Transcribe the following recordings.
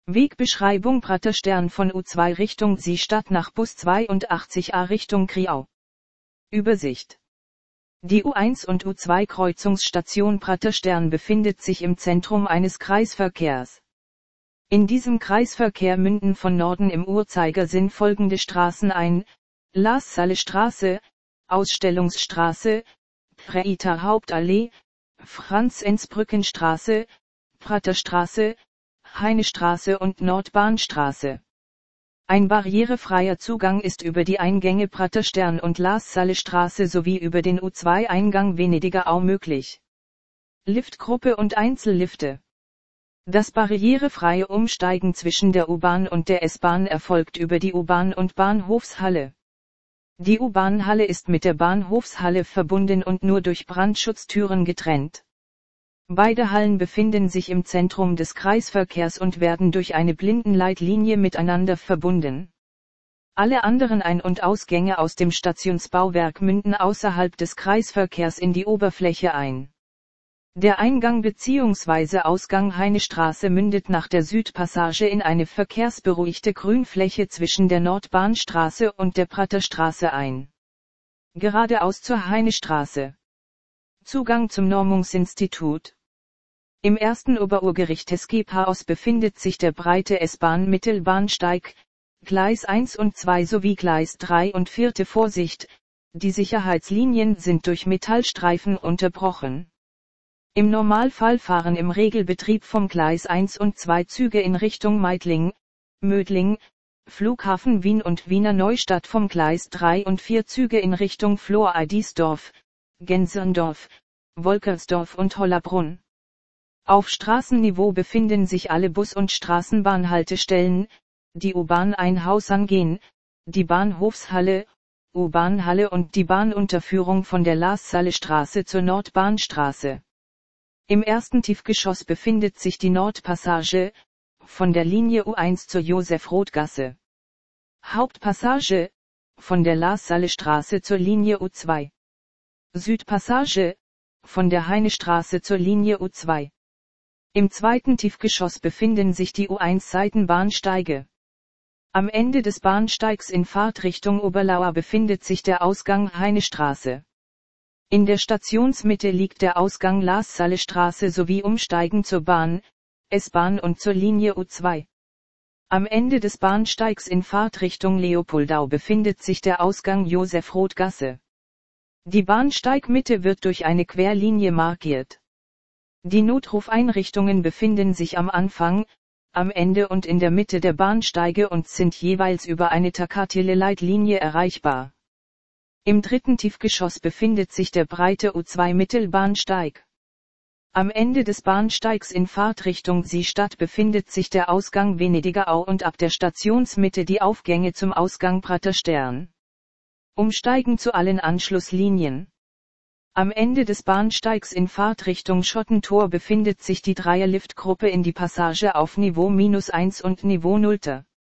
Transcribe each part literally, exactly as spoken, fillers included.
Wegbeschreibung Praterstern von U zwei Richtung Seestadt nach Bus zweiundachtzig A Richtung Kriau. Übersicht. Die U eins und U zwei Kreuzungsstation Praterstern befindet sich im Zentrum eines Kreisverkehrs. In diesem Kreisverkehr münden von Norden im Uhrzeigersinn folgende Straßen ein: Laassalle-Straße, Ausstellungsstraße, Preiter Hauptallee, Franz-Enzbrücken-Straße, Praterstraße, Heinestraße und Nordbahnstraße. Ein barrierefreier Zugang ist über die Eingänge Praterstern und Laassalle-Straße sowie über den U zwei Eingang Venediger Au möglich. Liftgruppe und Einzellifte. Das barrierefreie Umsteigen zwischen der U-Bahn und der S-Bahn erfolgt über die U-Bahn und Bahnhofshalle. Die U-Bahn-Halle ist mit der Bahnhofshalle verbunden und nur durch Brandschutztüren getrennt. Beide Hallen befinden sich im Zentrum des Kreisverkehrs und werden durch eine Blindenleitlinie miteinander verbunden. Alle anderen Ein- und Ausgänge aus dem Stationsbauwerk münden außerhalb des Kreisverkehrs in die Oberfläche ein. Der Eingang bzw. Ausgang Heinestraße mündet nach der Südpassage in eine verkehrsberuhigte Grünfläche zwischen der Nordbahnstraße und der Praterstraße ein. Geradeaus zur Heinestraße. Zugang zum Normungsinstitut. Im ersten Oberuhrgericht des Gepaos befindet sich der breite S-Bahn-Mittelbahnsteig, Gleis eins und zwei sowie Gleis drei und vier. Vorsicht, die Sicherheitslinien sind durch Metallstreifen unterbrochen. Im Normalfall fahren im Regelbetrieb vom Gleis eins und zwei Züge in Richtung Meidling, Mödling, Flughafen Wien und Wiener Neustadt, vom Gleis drei und vier Züge in Richtung Flor-Eidisdorf, Genserndorf, Wolkersdorf und Hollabrunn. Auf Straßenniveau befinden sich alle Bus- und Straßenbahnhaltestellen, die U-Bahn ein Haus angehen, die Bahnhofshalle, U-Bahn-Halle und die Bahnunterführung von der Laassalle-Straße zur Nordbahnstraße. Im ersten Tiefgeschoss befindet sich die Nordpassage, von der Linie U eins zur Josef-Roth-Gasse. Hauptpassage, von der Laassalle-Straße zur Linie U zwei. Südpassage, von der Heinestraße zur Linie U zwei. Im zweiten Tiefgeschoss befinden sich die U eins Seitenbahnsteige. Am Ende des Bahnsteigs in Fahrtrichtung Oberlauer befindet sich der Ausgang Heinestraße. In der Stationsmitte liegt der Ausgang Laassalle-Straße sowie Umsteigen zur Bahn, S-Bahn und zur Linie U zwei. Am Ende des Bahnsteigs in Fahrtrichtung Leopoldau befindet sich der Ausgang Josef-Roth-Gasse. Die Bahnsteigmitte wird durch eine Querlinie markiert. Die Notrufeinrichtungen befinden sich am Anfang, am Ende und in der Mitte der Bahnsteige und sind jeweils über eine Takatele-Leitlinie erreichbar. Im dritten Tiefgeschoss befindet sich der breite U zwei Mittelbahnsteig. Am Ende des Bahnsteigs in Fahrtrichtung Seestadt befindet sich der Ausgang Venediger Au und ab der Stationsmitte die Aufgänge zum Ausgang Praterstern. Umsteigen zu allen Anschlusslinien. Am Ende des Bahnsteigs in Fahrtrichtung Schottentor befindet sich die Dreierliftgruppe in die Passage auf Niveau minus eins und Niveau null.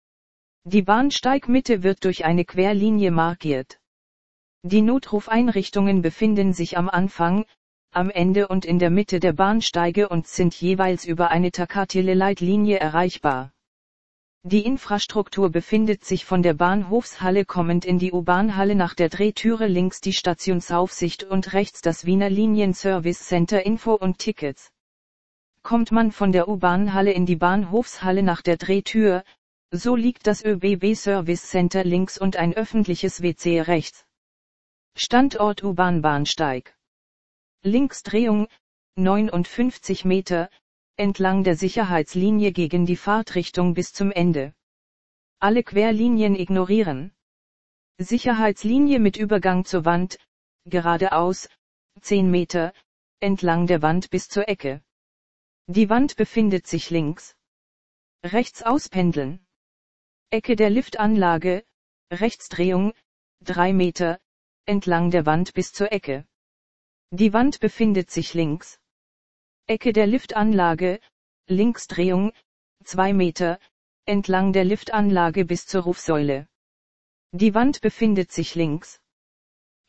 Die Bahnsteigmitte wird durch eine Querlinie markiert. Die Notrufeinrichtungen befinden sich am Anfang, am Ende und in der Mitte der Bahnsteige und sind jeweils über eine Takatele-Leitlinie erreichbar. Die Infrastruktur befindet sich von der Bahnhofshalle kommend in die U-Bahn-Halle nach der Drehtüre links die Stationsaufsicht und rechts das Wiener Linien-Service Center Info und Tickets. Kommt man von der U-Bahn-Halle in die Bahnhofshalle nach der Drehtür, so liegt das ÖBB-Service Center links und ein öffentliches W C rechts. Standort U-Bahn-Bahnsteig. Linksdrehung, neunundfünfzig Meter, entlang der Sicherheitslinie gegen die Fahrtrichtung bis zum Ende. Alle Querlinien ignorieren. Sicherheitslinie mit Übergang zur Wand, geradeaus, zehn Meter, entlang der Wand bis zur Ecke. Die Wand befindet sich links. Rechts auspendeln. Ecke der Liftanlage, Rechtsdrehung, drei Meter, entlang der Wand bis zur Ecke. Die Wand befindet sich links. Ecke der Liftanlage, Linksdrehung, zwei Meter, entlang der Liftanlage bis zur Rufsäule. Die Wand befindet sich links.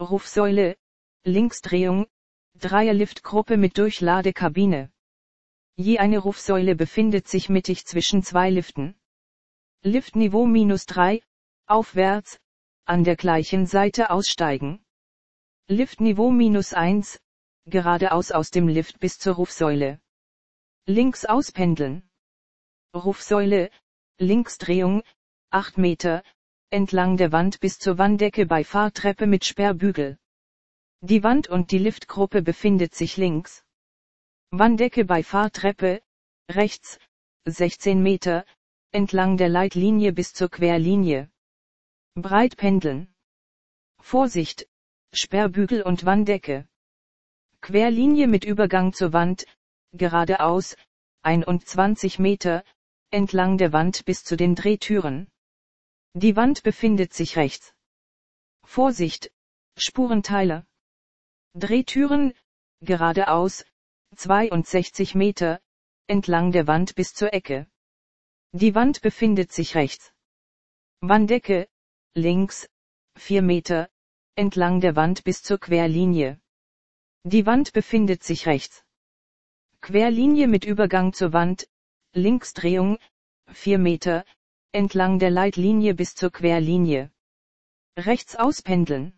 Rufsäule, Linksdrehung, Dreierliftgruppe mit Durchladekabine. Je eine Rufsäule befindet sich mittig zwischen zwei Liften. Liftniveau minus drei, aufwärts, an der gleichen Seite aussteigen. Liftniveau minus eins, geradeaus aus dem Lift bis zur Rufsäule. Links auspendeln. Rufsäule, Linksdrehung, acht Meter, entlang der Wand bis zur Wanddecke bei Fahrtreppe mit Sperrbügel. Die Wand und die Liftgruppe befindet sich links. Wanddecke bei Fahrtreppe, rechts, sechzehn Meter, entlang der Leitlinie bis zur Querlinie. Breit pendeln. Vorsicht, Sperrbügel und Wanddecke. Querlinie mit Übergang zur Wand, geradeaus, einundzwanzig Meter, entlang der Wand bis zu den Drehtüren. Die Wand befindet sich rechts. Vorsicht, Spurenteiler. Drehtüren, geradeaus, zweiundsechzig Meter, entlang der Wand bis zur Ecke. Die Wand befindet sich rechts. Wanddecke, links, vier Meter, entlang der Wand bis zur Querlinie. Die Wand befindet sich rechts. Querlinie mit Übergang zur Wand, Linksdrehung, vier Meter, entlang der Leitlinie bis zur Querlinie. Rechts auspendeln.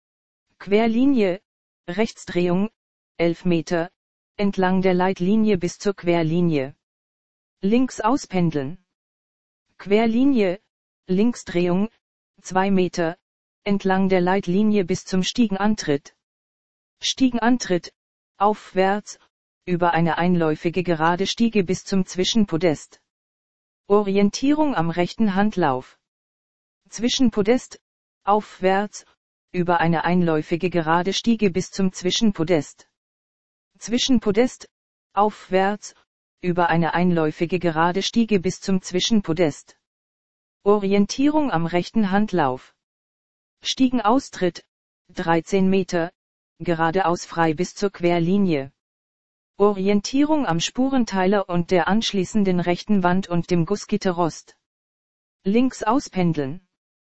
Querlinie, Rechtsdrehung, elf Meter, entlang der Leitlinie bis zur Querlinie. Links auspendeln. Querlinie, Linksdrehung, zwei Meter, entlang der Leitlinie bis zum Stiegenantritt. Stiegenantritt, aufwärts, über eine einläufige gerade Stiege bis zum Zwischenpodest. Orientierung am rechten Handlauf. Zwischenpodest, aufwärts, über eine einläufige gerade Stiege bis zum Zwischenpodest. Zwischenpodest, aufwärts, über eine einläufige gerade Stiege bis zum Zwischenpodest. Orientierung am rechten Handlauf. Stiegenaustritt, dreizehn Meter, geradeaus frei bis zur Querlinie. Orientierung am Spurenteiler und der anschließenden rechten Wand und dem Gussgitterrost. Links auspendeln.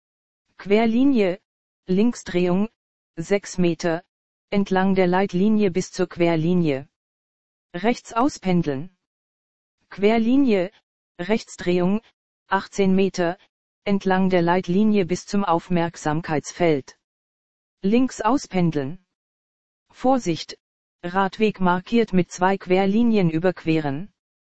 Querlinie, Linksdrehung, sechs Meter, entlang der Leitlinie bis zur Querlinie. Rechts auspendeln. Querlinie, Rechtsdrehung, achtzehn Meter, entlang der Leitlinie bis zum Aufmerksamkeitsfeld. Links auspendeln. Vorsicht, Radweg markiert mit zwei Querlinien überqueren.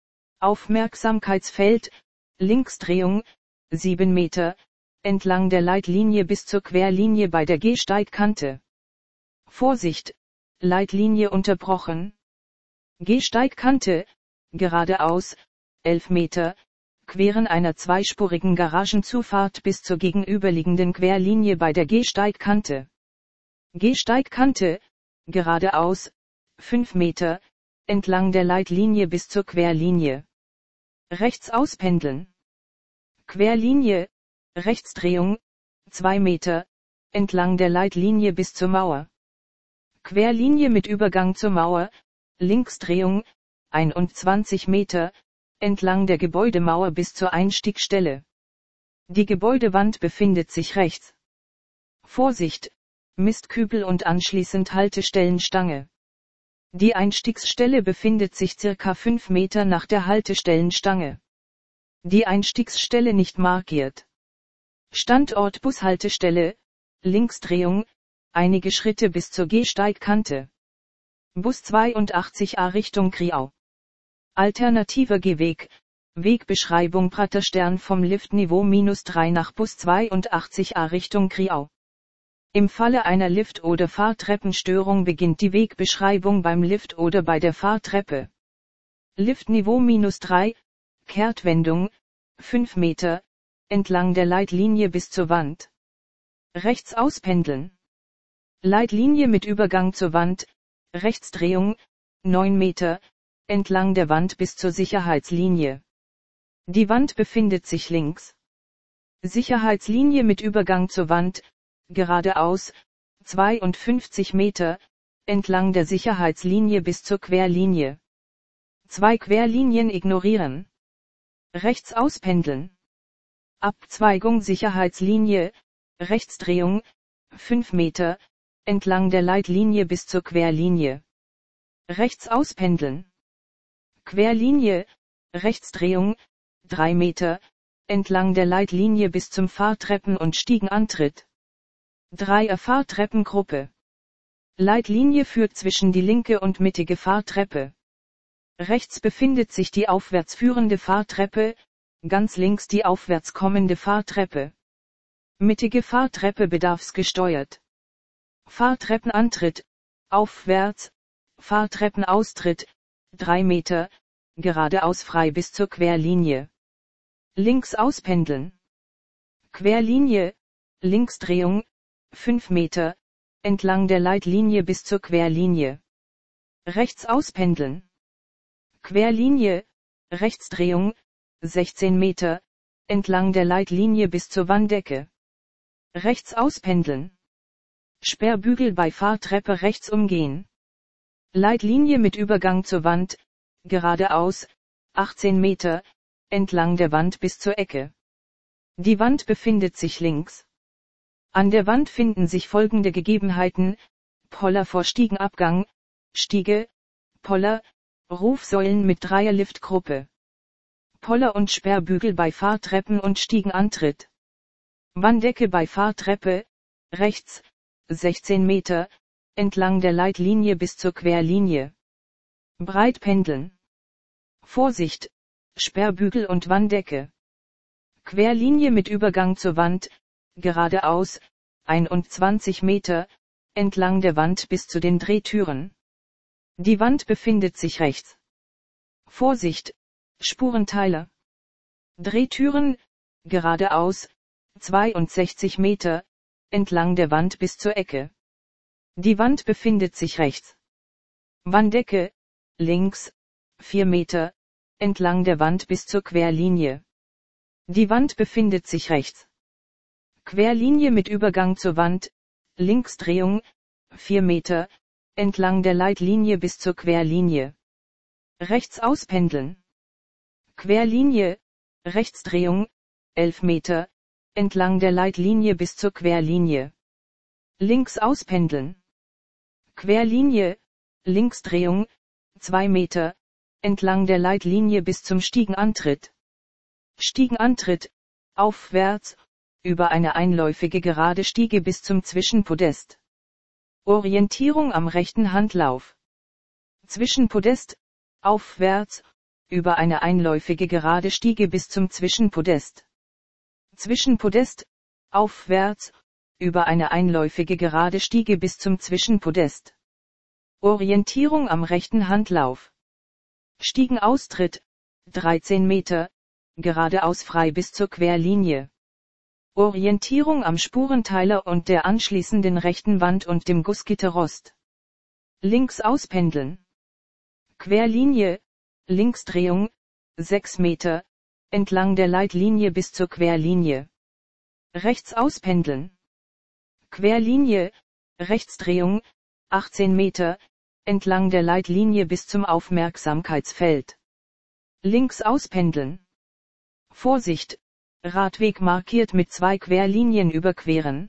Aufmerksamkeitsfeld, Linksdrehung, sieben Meter, entlang der Leitlinie bis zur Querlinie bei der Gehsteigkante. Vorsicht, Leitlinie unterbrochen. Gehsteigkante, geradeaus, elf Meter, queren einer zweispurigen Garagenzufahrt bis zur gegenüberliegenden Querlinie bei der Gehsteigkante. Gehsteigkante, geradeaus, fünf Meter, entlang der Leitlinie bis zur Querlinie. Rechts auspendeln. Querlinie, Rechtsdrehung, zwei Meter, entlang der Leitlinie bis zur Mauer. Querlinie mit Übergang zur Mauer, Linksdrehung, einundzwanzig Meter, entlang der Gebäudemauer bis zur Einstiegstelle. Die Gebäudewand befindet sich rechts. Vorsicht, Mistkübel und anschließend Haltestellenstange. Die Einstiegsstelle befindet sich circa fünf Meter nach der Haltestellenstange. Die Einstiegsstelle nicht markiert. Standort Bushaltestelle, Linksdrehung, einige Schritte bis zur Gehsteigkante. Bus zweiundachtzig A Richtung Kriau. Alternativer Gehweg, Wegbeschreibung Praterstern vom Liftniveau minus drei nach Bus zweiundachtzig A Richtung Kriau. Im Falle einer Lift- oder Fahrtreppenstörung beginnt die Wegbeschreibung beim Lift oder bei der Fahrtreppe. Liftniveau minus drei, Kehrtwendung, fünf Meter, entlang der Leitlinie bis zur Wand. Rechts auspendeln. Leitlinie mit Übergang zur Wand, Rechtsdrehung, neun Meter, entlang der Wand bis zur Sicherheitslinie. Die Wand befindet sich links. Sicherheitslinie mit Übergang zur Wand, geradeaus, zweiundfünfzig Meter, entlang der Sicherheitslinie bis zur Querlinie. Zwei Querlinien ignorieren. Rechts auspendeln. Abzweigung Sicherheitslinie, Rechtsdrehung, fünf Meter, entlang der Leitlinie bis zur Querlinie. Rechts auspendeln. Querlinie, Rechtsdrehung, drei Meter, entlang der Leitlinie bis zum Fahrtreppen- und Stiegenantritt. Dreier-Fahrtreppengruppe. Leitlinie führt zwischen die linke und mittige Fahrtreppe. Rechts befindet sich die aufwärts führende Fahrtreppe, ganz links die aufwärts kommende Fahrtreppe. Mittige Fahrtreppe bedarfsgesteuert. Fahrtreppenantritt, aufwärts, Fahrtreppenaustritt, drei Meter, geradeaus frei bis zur Querlinie. Links auspendeln. Querlinie, Linksdrehung, fünf Meter, entlang der Leitlinie bis zur Querlinie. Rechts auspendeln. Querlinie, Rechtsdrehung, sechzehn Meter, entlang der Leitlinie bis zur Wanddecke. Rechts auspendeln. Sperrbügel bei Fahrtreppe rechts umgehen. Leitlinie mit Übergang zur Wand, geradeaus, achtzehn Meter, entlang der Wand bis zur Ecke. Die Wand befindet sich links. An der Wand finden sich folgende Gegebenheiten: Poller vor Stiegenabgang, Stiege, Poller, Rufsäulen mit Dreierliftgruppe. Poller und Sperrbügel bei Fahrtreppen- und Stiegenantritt. Wanddecke bei Fahrtreppe, rechts, sechzehn Meter, entlang der Leitlinie bis zur Querlinie. Breit pendeln. Vorsicht, Sperrbügel und Wanddecke. Querlinie mit Übergang zur Wand, geradeaus, einundzwanzig Meter, entlang der Wand bis zu den Drehtüren. Die Wand befindet sich rechts. Vorsicht, Spurenteiler. Drehtüren, geradeaus, zweiundsechzig Meter, entlang der Wand bis zur Ecke. Die Wand befindet sich rechts. Wanddecke, links, vier Meter, entlang der Wand bis zur Querlinie. Die Wand befindet sich rechts. Querlinie mit Übergang zur Wand, Linksdrehung, vier Meter, entlang der Leitlinie bis zur Querlinie. Rechts auspendeln. Querlinie, Rechtsdrehung, elf Meter, entlang der Leitlinie bis zur Querlinie. Links auspendeln. Querlinie, Linksdrehung, zwei Meter, entlang der Leitlinie bis zum Stiegenantritt. Stiegenantritt, aufwärts, über eine einläufige gerade Stiege bis zum Zwischenpodest. Orientierung am rechten Handlauf. Zwischenpodest, aufwärts, über eine einläufige gerade Stiege bis zum Zwischenpodest. Zwischenpodest, aufwärts, über eine einläufige gerade Stiege bis zum Zwischenpodest. Orientierung am rechten Handlauf. Stiegenaustritt, dreizehn Meter, geradeaus frei bis zur Querlinie. Orientierung am Spurenteiler und der anschließenden rechten Wand und dem Gussgitterrost. Links auspendeln. Querlinie, Linksdrehung, sechs Meter, entlang der Leitlinie bis zur Querlinie. Rechts auspendeln. Querlinie, Rechtsdrehung, achtzehn Meter, entlang der Leitlinie bis zum Aufmerksamkeitsfeld. Links auspendeln. Vorsicht, Radweg markiert mit zwei Querlinien überqueren.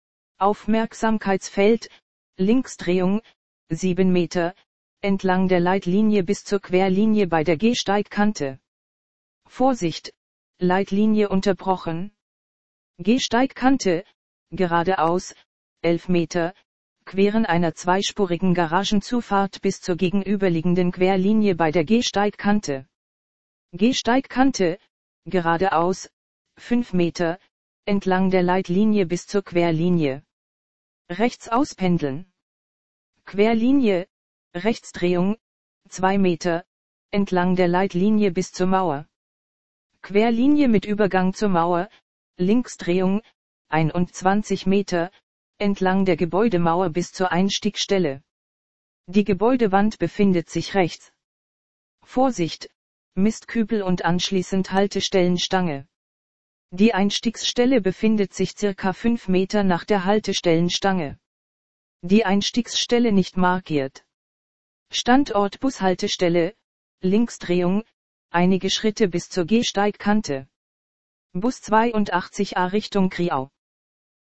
Aufmerksamkeitsfeld, Linksdrehung, sieben Meter, entlang der Leitlinie bis zur Querlinie bei der Gehsteigkante. Vorsicht, Leitlinie unterbrochen. Gehsteigkante, geradeaus, elf Meter, queren einer zweispurigen Garagenzufahrt bis zur gegenüberliegenden Querlinie bei der Gehsteigkante. Gehsteigkante, geradeaus, fünf Meter, entlang der Leitlinie bis zur Querlinie. Rechts auspendeln. Querlinie, Rechtsdrehung, zwei Meter, entlang der Leitlinie bis zur Mauer. Querlinie mit Übergang zur Mauer, Linksdrehung, einundzwanzig Meter, entlang der Gebäudemauer bis zur Einstiegstelle. Die Gebäudewand befindet sich rechts. Vorsicht, Mistkübel und anschließend Haltestellenstange. Die Einstiegsstelle befindet sich circa fünf Meter nach der Haltestellenstange. Die Einstiegsstelle nicht markiert. Standort Bushaltestelle, Linksdrehung, einige Schritte bis zur Gehsteigkante. Bus zweiundachtzig a Richtung Kriau.